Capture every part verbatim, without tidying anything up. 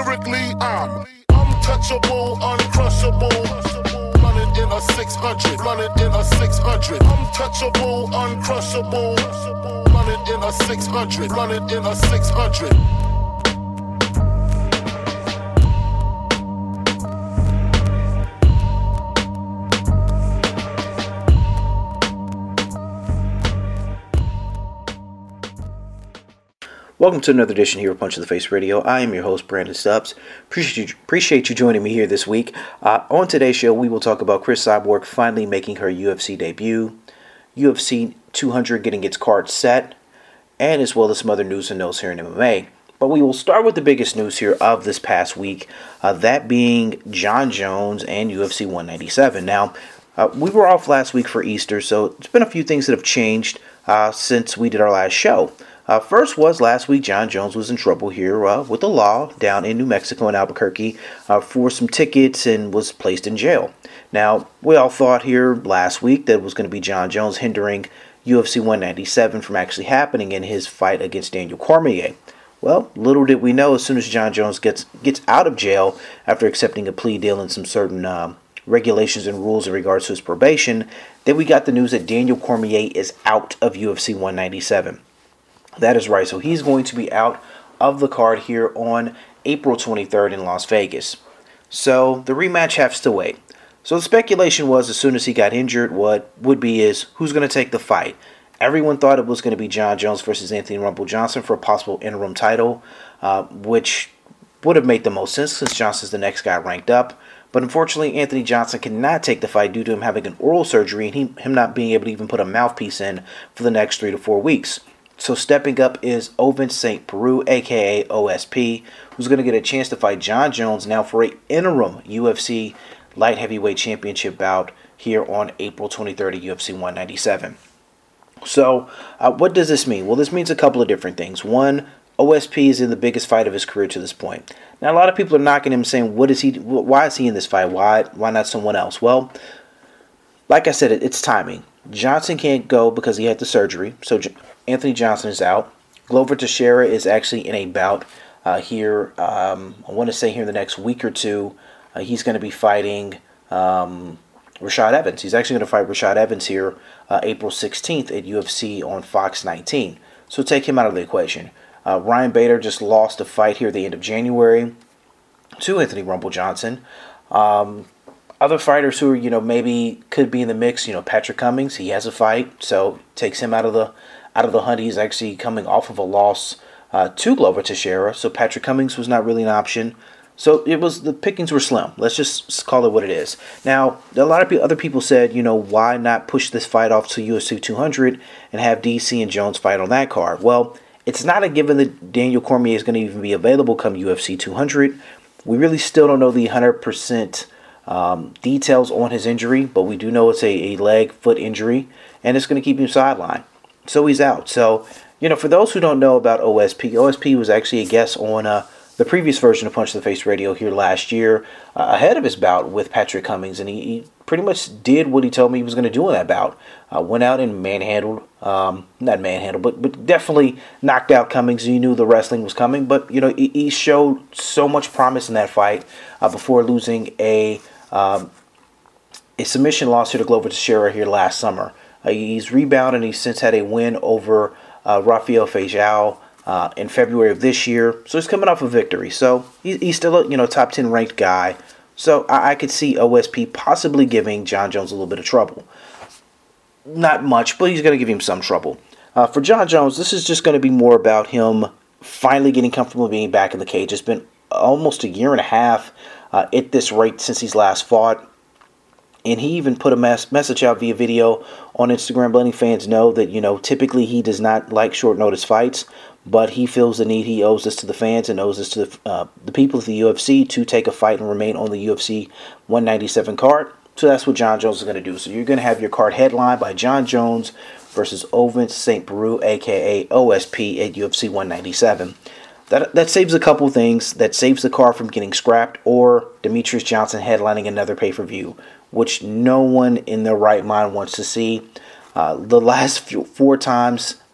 Lyrically, I'm untouchable, uncrushable. Running in a six hundred, running in a six hundred. Untouchable, uncrushable. Running in a six hundred, running in a six hundred. Welcome to another edition here of Punch in the Face Radio. I am your host, Brandon Stubbs. Appreciate you, appreciate you joining me here this week. Uh, on today's show, we will talk about Cris Cyborg finally making her U F C debut, U F C two hundred getting its card set, and as well as some other news and notes here in M M A. But we will start with the biggest news here of this past week, uh, that being Jon Jones and U F C one ninety-seven. Now, uh, we were off last week for Easter, so it's been a few things that have changed uh, since we did our last show. Uh, first was last week, Jon Jones was in trouble here uh, with the law down in New Mexico in Albuquerque uh, for some tickets and was placed in jail. Now, we all thought here last week that it was going to be Jon Jones hindering U F C one ninety-seven from actually happening in his fight against Daniel Cormier. Well, little did we know, as soon as Jon Jones gets gets out of jail after accepting a plea deal and some certain um, regulations and rules in regards to his probation, that we got the news that Daniel Cormier is out of U F C one ninety-seven. That is right. So he's going to be out of the card here on April twenty-third in Las Vegas. So the rematch has to wait. So the speculation was, as soon as he got injured, what would be is who's going to take the fight. Everyone thought it was going to be Jon Jones versus Anthony Rumble Johnson for a possible interim title, uh, which would have made the most sense since Johnson's the next guy ranked up. But unfortunately, Anthony Johnson cannot take the fight due to him having an oral surgery and he, him not being able to even put a mouthpiece in for the next three to four weeks. So stepping up is Ovince Saint Preux, a k a. O S P, who's going to get a chance to fight Jon Jones now for an interim U F C light heavyweight championship bout here on April twenty-third at U F C one ninety-seven. So uh, what does this mean? Well, this means a couple of different things. One, O S P is in the biggest fight of his career to this point. Now, a lot of people are knocking him, saying, "What is he? Why is he in this fight? Why? Why not someone else?" Well, like I said, it, it's timing. Johnson can't go because he had the surgery, so Anthony Johnson is out. Glover Teixeira is actually in a bout uh, here, um, I want to say here in the next week or two. Uh, he's going to be fighting um, Rashad Evans. He's actually going to fight Rashad Evans here uh, April sixteenth at U F C on Fox nineteen. So take him out of the equation. Uh, Ryan Bader just lost a fight here at the end of January to Anthony Rumble Johnson. Um... Other fighters who are, you know, maybe could be in the mix, you know, Patrick Cummings, he has a fight, so takes him out of the out of the hunt. He's actually coming off of a loss uh, to Glover Teixeira, so Patrick Cummings was not really an option. So it was, the pickings were slim. Let's just call it what it is. Now, a lot of other people said, you know, why not push this fight off to U F C two hundred and have D C and Jones fight on that card? Well, it's not a given that Daniel Cormier is going to even be available come U F C two hundred. We really still don't know the one hundred percent Um, details on his injury, but we do know it's a, a leg, foot injury, and it's going to keep him sidelined. So he's out. So, you know, for those who don't know about O S P, O S P was actually a guest on uh, the previous version of Punch in the Face Radio here last year, uh, ahead of his bout with Patrick Cummings, and he, he pretty much did what he told me he was going to do in that bout. Uh, went out and manhandled, um, not manhandled, but but definitely knocked out Cummings. He knew the wrestling was coming, but, you know, he, he showed so much promise in that fight uh, before losing a Um, a submission loss here to Glover Teixeira here last summer. Uh, he's rebounded and he's since had a win over uh, Rafael Feijoa uh, in February of this year. So he's coming off a victory. So he, he's still a you know top ten ranked guy. So I, I could see O S P possibly giving Jon Jones a little bit of trouble. Not much, but he's going to give him some trouble. Uh, for Jon Jones, this is just going to be more about him finally getting comfortable being back in the cage. It's been almost a year and a half Uh, at this rate since he's last fought, and he even put a mes- message out via video on Instagram letting fans know that, you know, typically he does not like short notice fights, but he feels the need, he owes this to the fans and owes this to the, uh, the people of the U F C to take a fight and remain on the U F C one ninety-seven card. So that's what Jon Jones is going to do. So you're going to have your card headlined by Jon Jones versus Ovince Saint Preux, a k a. O S P, at U F C one ninety-seven. That that saves a couple things. That saves the card from getting scrapped or Demetrious Johnson headlining another pay-per-view, which no one in their right mind wants to see. Uh, the last few, four times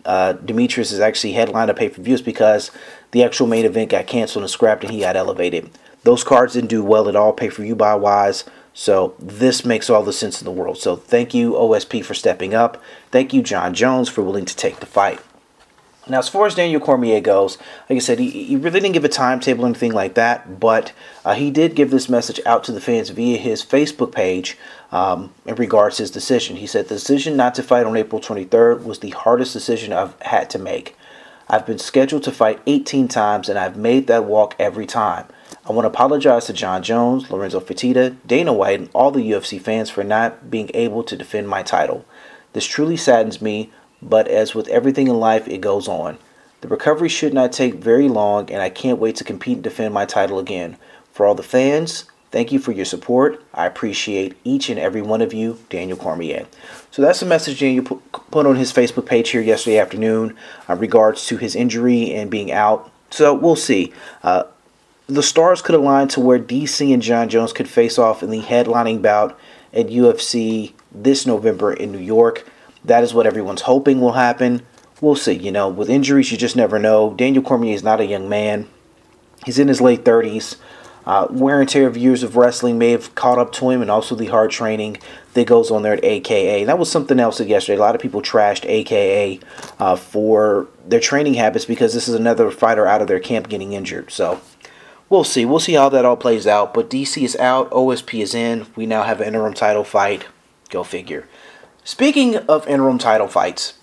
uh, Demetrius is actually headlined a pay-per-view is because the actual main event got canceled and scrapped and he got elevated. Those cards didn't do well at all pay-per-view buy-wise, so this makes all the sense in the world. So thank you, O S P, for stepping up. Thank you, Jon Jones, for willing to take the fight. Now, as far as Daniel Cormier goes, like I said, he, he really didn't give a timetable or anything like that, but uh, he did give this message out to the fans via his Facebook page um, in regards to his decision. He said, "The decision not to fight on April twenty-third was the hardest decision I've had to make. I've been scheduled to fight eighteen times, and I've made that walk every time. I want to apologize to Jon Jones, Lorenzo Fertitta, Dana White, and all the U F C fans for not being able to defend my title. This truly saddens me, but as with everything in life, it goes on. The recovery should not take very long, and I can't wait to compete and defend my title again. For all the fans, thank you for your support. I appreciate each and every one of you, Daniel Cormier." So that's the message Daniel put on his Facebook page here yesterday afternoon in regards to his injury and being out. So we'll see. Uh, the stars could align to where D C and Jon Jones could face off in the headlining bout at U F C this November in New York. That is what everyone's hoping will happen. We'll see. You know, with injuries, you just never know. Daniel Cormier is not a young man. He's in his late thirties. Uh, wear and tear of years of wrestling may have caught up to him, and also the hard training that goes on there at A K A. That was something else that yesterday. A lot of people trashed A K A uh, for their training habits because this is another fighter out of their camp getting injured. So we'll see. We'll see how that all plays out. But D C is out. O S P is in. We now have an interim title fight. Go figure. Speaking of interim title fights,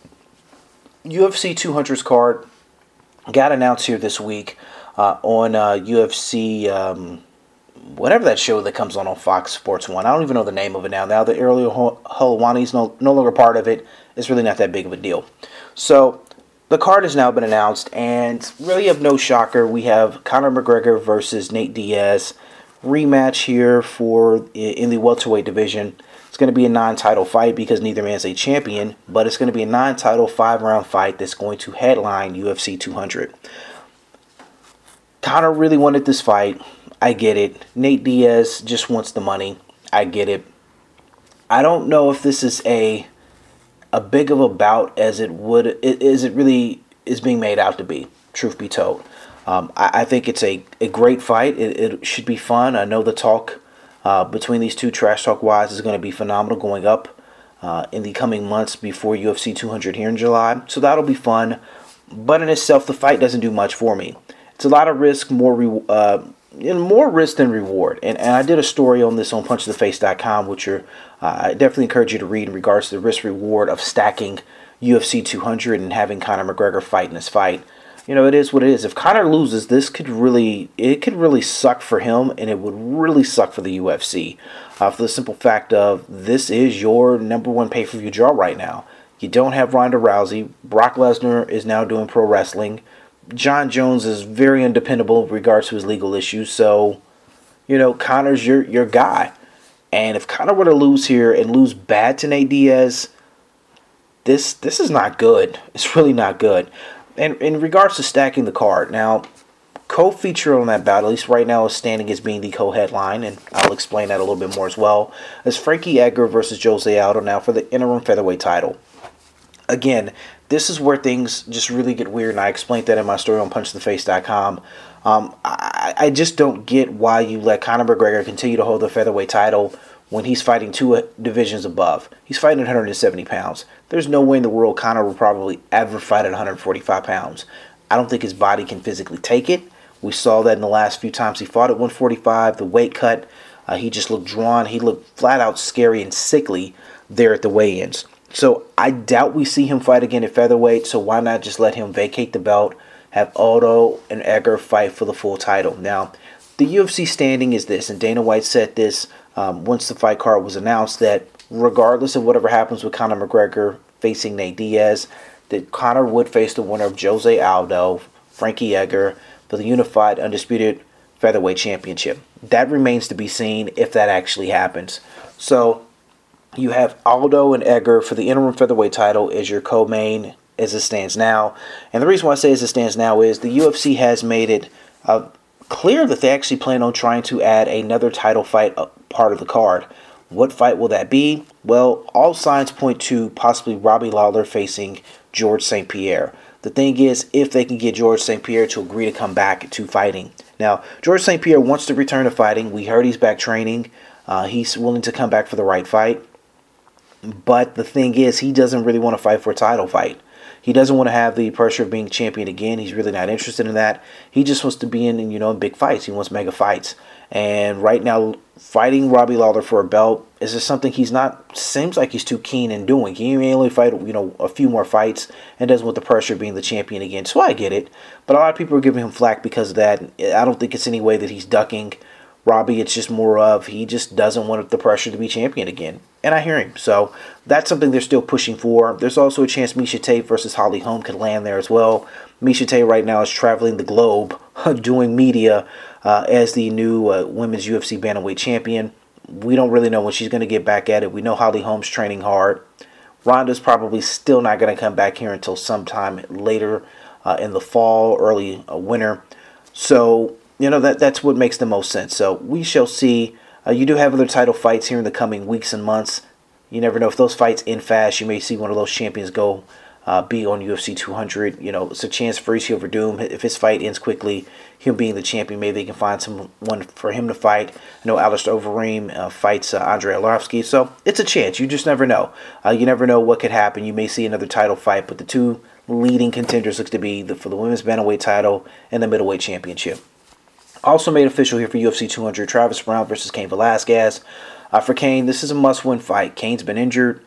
U F C two hundred's card got announced here this week uh, on uh, U F C, um, whatever that show that comes on on Fox Sports one. I don't even know the name of it now. Now that Ariel Helwani is no, no longer part of it, it's really not that big of a deal. So the card has now been announced, and really of no shocker, we have Conor McGregor versus Nate Diaz. Rematch here for in the welterweight division. It's going to be a non-title fight because neither man is a champion, but it's going to be a non-title five-round fight that's going to headline U F C two hundred. Conor really wanted this fight. I get it. Nate Diaz just wants the money. I get it. I don't know if this is a a big of a bout as it would as it really is being made out to be, truth be told. Um, I, I think it's a, a great fight. It, it should be fun. I know the talk Uh, between these two, trash talk wise, is going to be phenomenal going up uh, in the coming months before U F C two hundred here in July. So that'll be fun. But in itself, the fight doesn't do much for me. It's a lot of risk, more re- uh, more risk than reward. And, and I did a story on this on punch to the face dot com, which are, uh, I definitely encourage you to read in regards to the risk reward of stacking U F C two hundred and having Conor McGregor fight in this fight. You know, it is what it is. If Conor loses, this could really, it could really suck for him, and it would really suck for the U F C. Uh, for the simple fact of, this is your number one pay-per-view draw right now. You don't have Ronda Rousey. Brock Lesnar is now doing pro wrestling. Jon Jones is very undependable in regards to his legal issues. So, you know, Conor's your, your guy. And if Conor were to lose here and lose bad to Nate Diaz, this this is not good. It's really not good. And in regards to stacking the card, now, co-feature on that bout, at least right now, is standing as being the co-headline, and I'll explain that a little bit more as well, is Frankie Edgar versus Jose Aldo now for the interim featherweight title. Again, this is where things just really get weird, and I explained that in my story on punch the face dot com. Um, I, I just don't get why you let Conor McGregor continue to hold the featherweight title when he's fighting two divisions above. He's fighting at one hundred seventy pounds. There's no way in the world Conor will probably ever fight at one hundred forty-five pounds. I don't think his body can physically take it. We saw that in the last few times he fought at one forty-five, the weight cut. Uh, he just looked drawn. He looked flat out scary and sickly there at the weigh-ins. So I doubt we see him fight again at featherweight, so why not just let him vacate the belt, have Aldo and Edgar fight for the full title. Now, the U F C standing is this, and Dana White said this um, once the fight card was announced, that regardless of whatever happens with Conor McGregor facing Nate Diaz, that Conor would face the winner of Jose Aldo, Frankie Edgar, for the unified undisputed featherweight championship. That remains to be seen if that actually happens. So you have Aldo and Edgar for the interim featherweight title as your co-main as it stands now. And the reason why I say as it stands now is the U F C has made it uh, clear that they actually plan on trying to add another title fight part of the card. What fight will that be? Well, all signs point to possibly Robbie Lawler facing George Saint Pierre. The thing is, if they can get George Saint Pierre to agree to come back to fighting. Now, George Saint Pierre wants to return to fighting. We heard he's back training. Uh, he's willing to come back for the right fight. But the thing is, he doesn't really want to fight for a title fight. He doesn't want to have the pressure of being champion again. He's really not interested in that. He just wants to be in, you know, big fights. He wants mega fights. And right now, fighting Robbie Lawler for a belt is just something he's not, seems like he's too keen in doing. He may only fight, you know, a few more fights and doesn't want the pressure of being the champion again. So I get it. But a lot of people are giving him flack because of that. I don't think it's any way that he's ducking Robbie. It's just more of he just doesn't want the pressure to be champion again. And I hear him. So that's something they're still pushing for. There's also a chance Miesha Tate versus Holly Holm could land there as well. Miesha Tate right now is traveling the globe doing media uh, as the new uh, women's U F C bantamweight champion. We don't really know when she's going to get back at it. We know Holly Holm's training hard. Ronda's probably still not going to come back here until sometime later uh, in the fall, early uh, winter. So, you know, that that's what makes the most sense. So we shall see. Uh, you do have other title fights here in the coming weeks and months. You never know if those fights end fast. You may see one of those champions go uh, be on U F C two hundred. You know, it's a chance for Fabricio Werdum. If his fight ends quickly, him being the champion, maybe they can find someone for him to fight. I know Alistair Overeem uh, fights uh, Andrei Arlovski, so it's a chance. You just never know. Uh, you never know what could happen. You may see another title fight, but the two leading contenders looks to be the, for the women's bantamweight title and the middleweight championship. Also made official here for U F C two hundred, Travis Browne versus Cain Velasquez. Uh, for Cain, this is a must-win fight. Cain's been injured.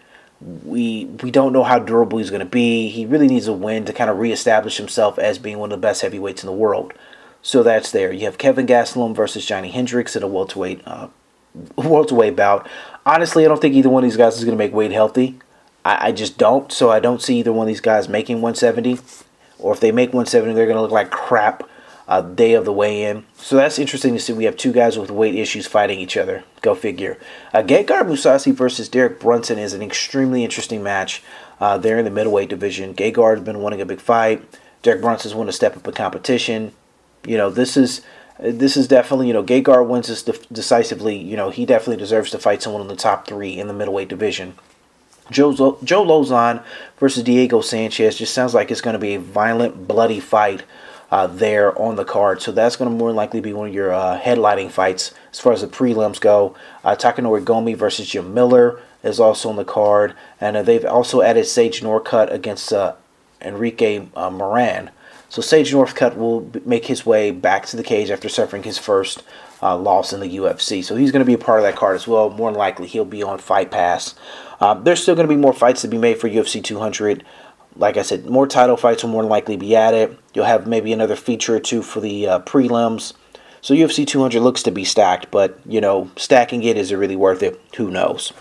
We we don't know how durable he's going to be. He really needs a win to kind of reestablish himself as being one of the best heavyweights in the world. So that's there. You have Kevin Gastelum versus Johnny Hendricks in a welterweight, uh, welterweight bout. Honestly, I don't think either one of these guys is going to make weight healthy. I, I just don't. So I don't see either one of these guys making one seventy. Or if they make one seventy, they're going to look like crap Uh, day of the weigh-in. So that's interesting to see. We have two guys with weight issues fighting each other. Go figure. Uh, Gegard Mousasi versus Derek Brunson is an extremely interesting match. Uh, they're in the middleweight division. Gegard's been winning a big fight. Derek Brunson's won a step up in competition. You know, this is this is definitely, you know, Gegard wins this de- decisively. You know, he definitely deserves to fight someone in the top three in the middleweight division. Joe, Joe Lauzon versus Diego Sanchez just sounds like it's going to be a violent, bloody fight Uh, there on the card. So that's going to more likely be one of your uh, headlining fights as far as the prelims go. Uh, Takanori Gomi versus Jim Miller is also on the card. And uh, they've also added Sage Northcutt against uh, Enrique uh, Moran. So Sage Northcutt will b- make his way back to the cage after suffering his first uh, loss in the U F C. So he's going to be a part of that card as well. More than likely he'll be on Fight Pass. Uh, there's still going to be more fights to be made for U F C two hundred. Like I said, more title fights will more than likely be added. You'll have maybe another feature or two for the uh, prelims. So U F C two hundred looks to be stacked, but, you know, stacking it, is it really worth it? Who knows?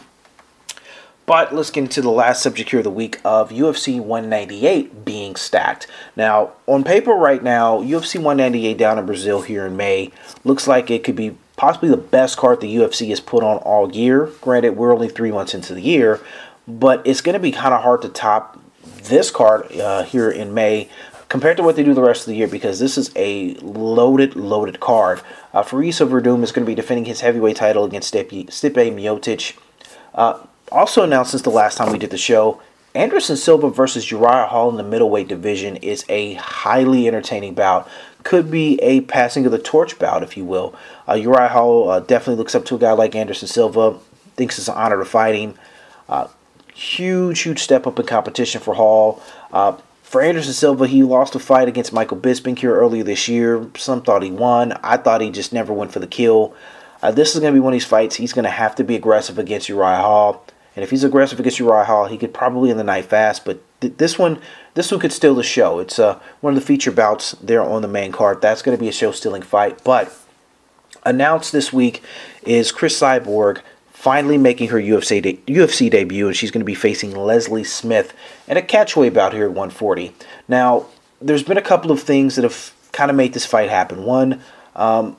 But let's get into the last subject here of the week of U F C one ninety-eight being stacked. Now, on paper right now, U F C one ninety-eight down in Brazil here in May looks like it could be possibly the best card the U F C has put on all year. Granted, we're only three months into the year, but it's going to be kind of hard to top this card uh, here in May compared to what they do the rest of the year, because this is a loaded, loaded card. Uh, Fabricio Werdum is going to be defending his heavyweight title against Stipe, Stipe Miocic. Uh, also announced since the last time we did the show, Anderson Silva versus Uriah Hall in the middleweight division is a highly entertaining bout. Could be a passing of the torch bout, if you will. Uh, Uriah Hall uh, definitely looks up to a guy like Anderson Silva, thinks it's an honor to fight him. Uh, Huge, huge step up in competition for Hall. Uh, for Anderson Silva, he lost a fight against Michael Bisping here earlier this year. Some thought he won. I thought he just never went for the kill. Uh, this is going to be one of these fights. He's going to have to be aggressive against Uriah Hall. And if he's aggressive against Uriah Hall, he could probably end the night fast. But th- this one this one could steal the show. It's uh, one of the feature bouts there on the main card. That's going to be a show-stealing fight. But announced this week is Cris Cyborg finally making her U F C de- U F C debut, and she's going to be facing Leslie Smith in a catchweight bout here at one forty. Now, there's been a couple of things that have kind of made this fight happen. One, um,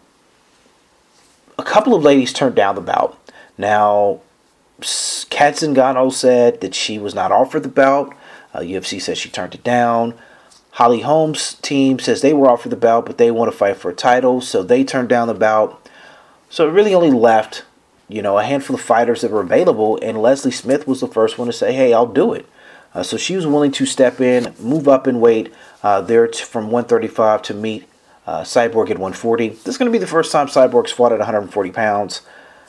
a couple of ladies turned down the bout. Now, Kat Zingano said that she was not offered the bout. Uh, U F C says she turned it down. Holly Holm's team says they were offered the bout, but they want to fight for a title, so they turned down the bout. So it really only left, you know, a handful of fighters that were available, and Leslie Smith was the first one to say, hey, I'll do it. Uh, so she was willing to step in, move up in weight uh, there t- from one thirty-five to meet uh, Cyborg at one forty. This is going to be the first time Cyborg's fought at one hundred forty pounds.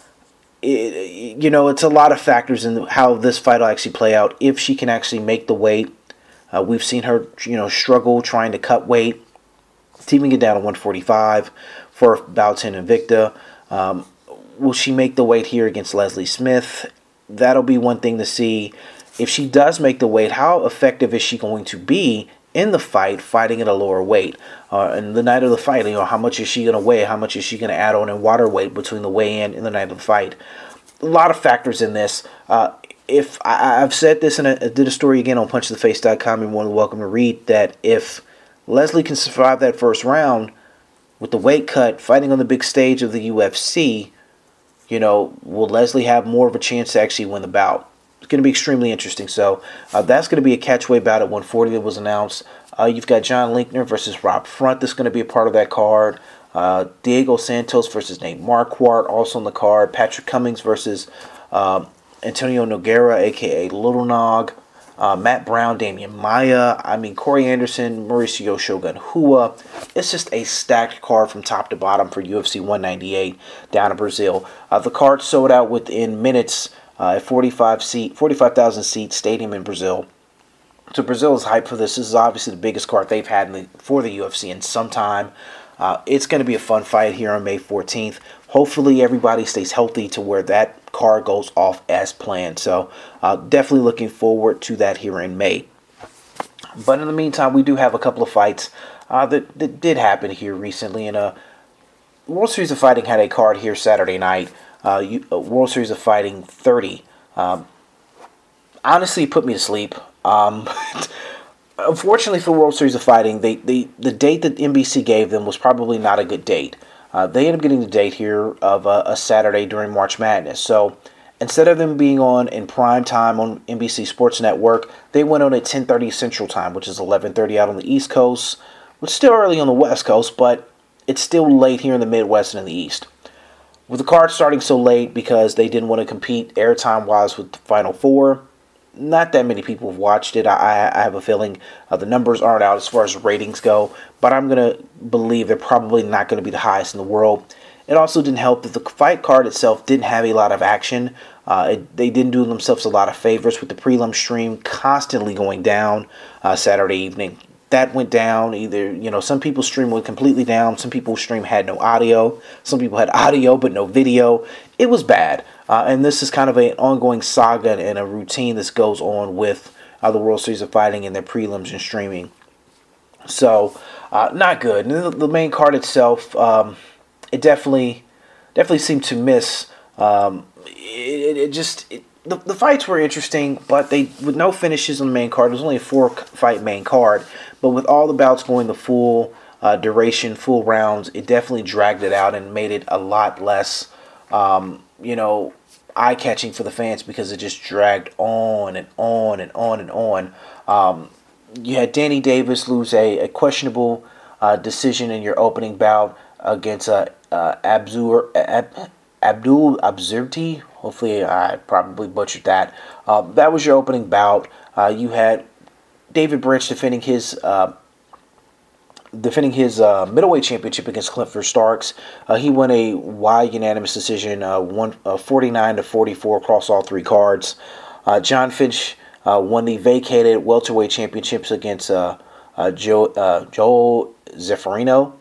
It, you know, it's a lot of factors in how this fight will actually play out. If she can actually make the weight, uh, we've seen her, you know, struggle trying to cut weight, to even get down to one forty-five for bouts in Invicta. Um, will she make the weight here against Leslie Smith? That'll be one thing to see. If she does make the weight, how effective is she going to be in the fight, fighting at a lower weight? Uh, and the night of the fight, you know, how much is she going to weigh? How much is she going to add on in water weight between the weigh-in and the night of the fight? A lot of factors in this. Uh, if I, I've said this, and I did a story again on punch the face dot com, you're more than welcome to read, that if Leslie can survive that first round with the weight cut, fighting on the big stage of the U F C, you know, will Leslie have more of a chance to actually win the bout? It's going to be extremely interesting. So uh, that's going to be a catchweight bout at one forty that was announced. Uh, you've got John Linkner versus Rob Front that's going to be a part of that card. Uh, Diego Santos versus Nate Marquardt also on the card. Patrick Cummings versus uh, Antonio Nogueira, a k a. Little Nog. Uh, Matt Brown, Damian Maia. I mean, Corey Anderson, Mauricio Shogun Rua. It's just a stacked card from top to bottom for U F C one ninety-eight down in Brazil. Uh, the card sold out within minutes uh, at forty-five seat, forty-five thousand seat stadium in Brazil. So Brazil is hyped for this. This is obviously the biggest card they've had in the, for the U F C in some time. Uh, it's going to be a fun fight here on May fourteenth. Hopefully everybody stays healthy to where that card goes off as planned. So uh, definitely looking forward to that here in May. But in the meantime, we do have a couple of fights uh, that, that did happen here recently. And uh, World Series of Fighting had a card here Saturday night. Uh, you, uh, World Series of Fighting thirty. Um, honestly, put me to sleep. Um, unfortunately for World Series of Fighting, they, they the date that N B C gave them was probably not a good date. Uh, they ended up getting the date here of a, a Saturday during March Madness. So instead of them being on in prime time on N B C Sports Network, they went on at ten thirty Central Time, which is eleven thirty out on the East Coast, which is still early on the West Coast, but it's still late here in the Midwest and in the East. With the card starting so late because they didn't want to compete airtime-wise with the Final Four, not that many people have watched it. I, I have a feeling uh, the numbers aren't out as far as ratings go, but I'm going to believe they're probably not going to be the highest in the world. It also didn't help that the fight card itself didn't have a lot of action. Uh, it, they didn't do themselves a lot of favors with the prelim stream constantly going down uh, Saturday evening. That went down. Either, you know, some people's stream went completely down. Some people's stream had no audio. Some people had audio but no video. It was bad. Uh, and this is kind of an ongoing saga and a routine that goes on with uh, the World Series of Fighting and their prelims and streaming. So, uh, not good. And the, the main card itself, um, it definitely, definitely seemed to miss. Um, it, it just it, the the fights were interesting, but they with no finishes on the main card. It was only a four fight main card, but with all the bouts going the full uh, duration, full rounds, it definitely dragged it out and made it a lot less. Um, you know, eye-catching for the fans because it just dragged on and on and on and on. Um, you had Danny Davis lose a, a questionable uh, decision in your opening bout against uh, uh, Abzur, Ab, Abdul Abzurti. Hopefully I probably butchered that. Uh, that was your opening bout. Uh, you had David Branch defending his... Uh, defending his uh, middleweight championship against Clifford Starks. Uh, he won a wide unanimous decision, uh, one, uh, forty-nine to forty-four across all three cards. Uh, John Finch uh, won the vacated welterweight championships against uh, uh, Joe, uh, Joel Zeffirino.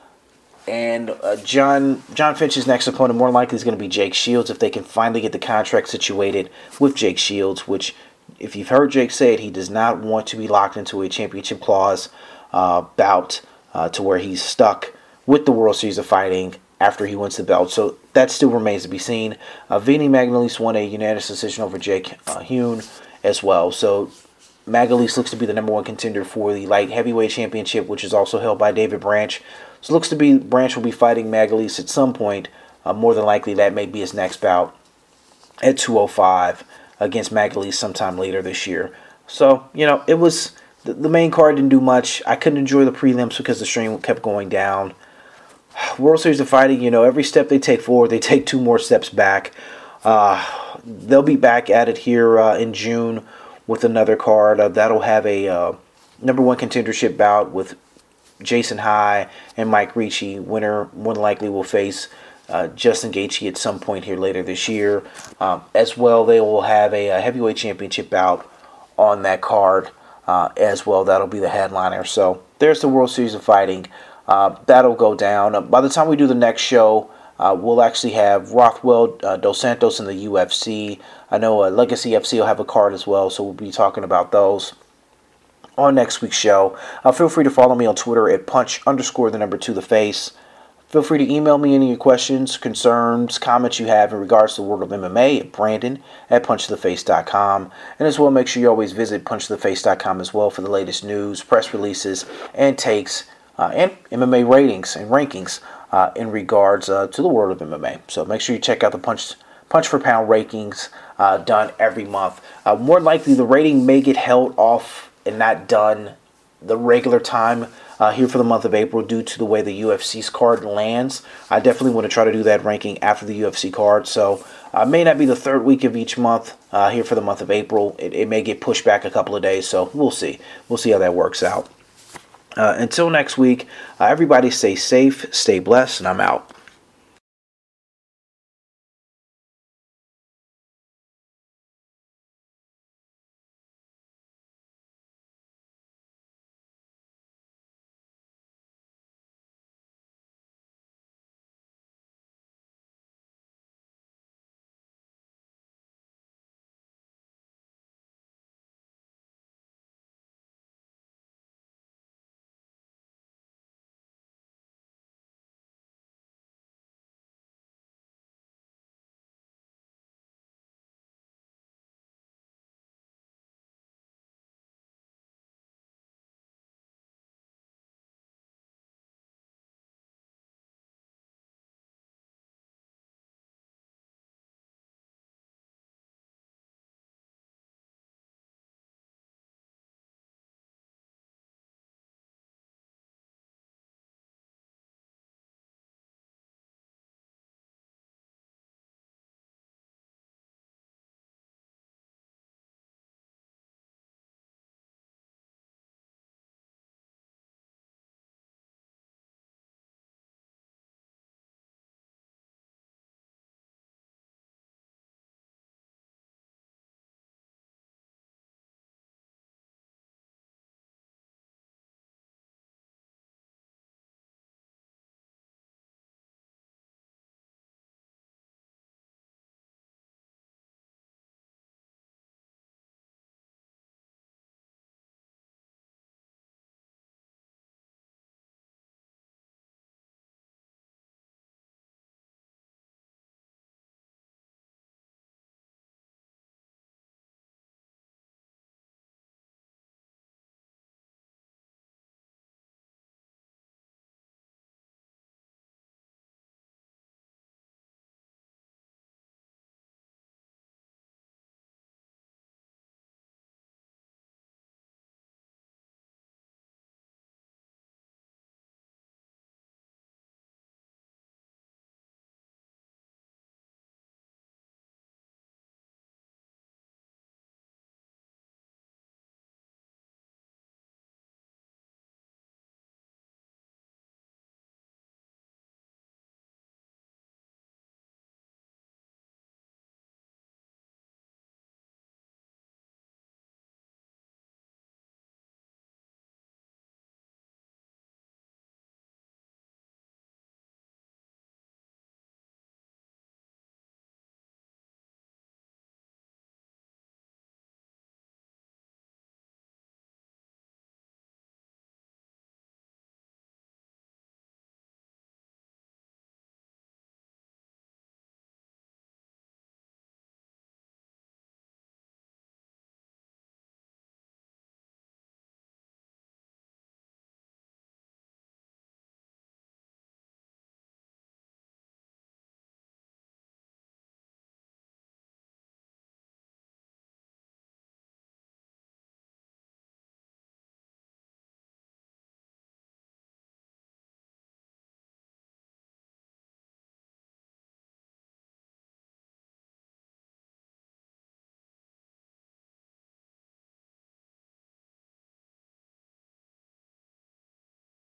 And uh, John John Finch's next opponent more likely is going to be Jake Shields if they can finally get the contract situated with Jake Shields, which, if you've heard Jake say it, he does not want to be locked into a championship clause Uh, bout uh, to where he's stuck with the World Series of Fighting after he wins the belt. So that still remains to be seen. Uh, Vinny Magalhaes won a unanimous decision over Jake uh, Hune as well. So Magalhaes looks to be the number one contender for the light heavyweight championship, which is also held by David Branch. So it looks to be Branch will be fighting Magalhaes at some point. Uh, more than likely that may be his next bout at two oh five against Magalhaes sometime later this year. So, you know, it was... The main card didn't do much. I couldn't enjoy the prelims because the stream kept going down. World Series of Fighting, you know, every step they take forward, they take two more steps back. Uh, they'll be back at it here uh, in June with another card. Uh, that'll have a uh, number one contendership bout with Jason High and Mike Ricci. Winner more than likely will face uh, Justin Gaethje at some point here later this year. Um, as well, they will have a, a heavyweight championship bout on that card uh, as well. That'll be the headliner. So there's the World Series of Fighting. Uh, that'll go down. Uh, by the time we do the next show, uh, we'll actually have Rothwell, uh, Dos Santos in the U F C. I know uh, Legacy F C will have a card as well, so we'll be talking about those on next week's show. Uh, feel free to follow me on Twitter at punch underscore the number two the face. Feel free to email me any of your questions, concerns, comments you have in regards to the world of M M A at Brandon at punch to the face dot com. And as well, make sure you always visit punch to the face dot com as well for the latest news, press releases, and takes, uh, and M M A ratings and rankings uh, in regards uh, to the world of M M A. So make sure you check out the Punch Punch for Pound rankings uh, done every month. Uh, more likely, the rating may get held off and not done the regular time uh, here for the month of April due to the way the U F C's card lands. I definitely want to try to do that ranking after the U F C card. So uh, may not be the third week of each month uh, here for the month of April. It, it may get pushed back a couple of days. So we'll see. We'll see how that works out. Uh, until next week, uh, everybody stay safe, stay blessed, and I'm out.